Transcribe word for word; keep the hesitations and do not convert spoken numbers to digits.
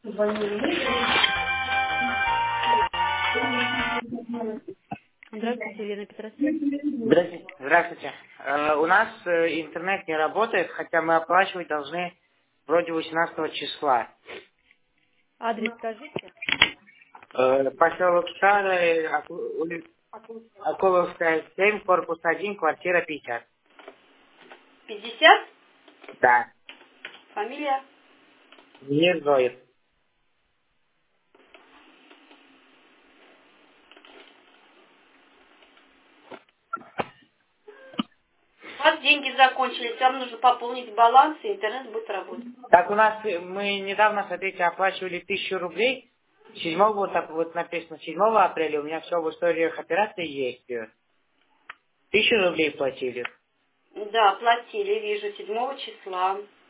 Здравствуйте, Елена Петросян. Здравствуйте. Здравствуйте. Э, у нас э, интернет не работает, хотя мы оплачивать должны вроде восемнадцатого числа. Адрес скажите. Э, поселок Старый, Аку- ули- Акуловская, семь, корпус один, квартира пятьдесят. пятьдесят? Да. Фамилия? Не стоит. У вас деньги закончились, вам нужно пополнить баланс, и интернет будет работать. Так у нас, э, мы недавно, смотрите, оплачивали тысячу рублей. Седьмого вот так вот написано, седьмого апреля у меня все в историях операции есть. э, Тысячу рублей платили. Да, платили, вижу, седьмого числа.